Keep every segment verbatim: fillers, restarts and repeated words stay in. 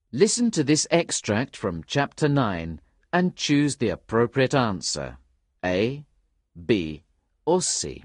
Listen to this extract from Chapter nine and choose the appropriate answer, A, B, or C.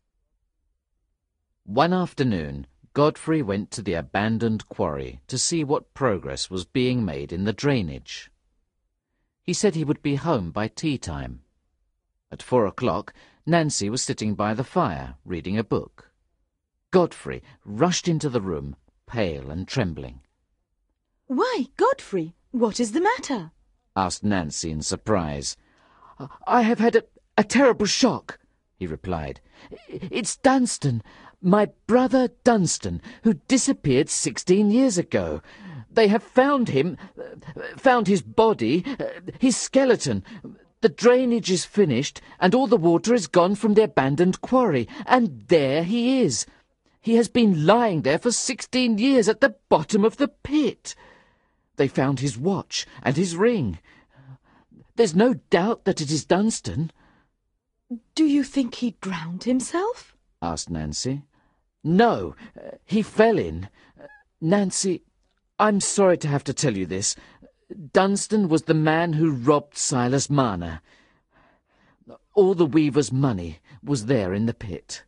One afternoon, Godfrey went to the abandoned quarry to see what progress was being made in the drainage. He said he would be home by tea time. At four o'clock, Nancy was sitting by the fire, reading a book. Godfrey rushed into the room, pale and trembling. "Why, Godfrey, what is the matter?" asked Nancy in surprise. "I have had a, a terrible shock," he replied. "It's Dunstan, my brother Dunstan, who disappeared sixteen years ago. They have found him, found his body, his skeleton. The drainage is finished, and all the water is gone from the abandoned quarry, and there he is. He has been lying there for sixteen years at the bottom of the pit. They found his watch and his ring. There's no doubt that it is Dunstan." "Do you think he drowned himself?" asked Nancy. "No, he fell in. Nancy, I'm sorry to have to tell you this. Dunstan was the man who robbed Silas Marner. All the weaver's money was there in the pit."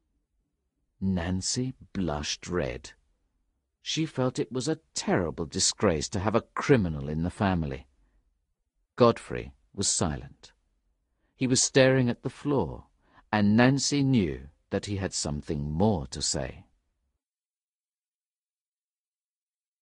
Nancy blushed red. She felt it was a terrible disgrace to have a criminal in the family. Godfrey was silent. He was staring at the floor, and Nancy knew that he had something more to say.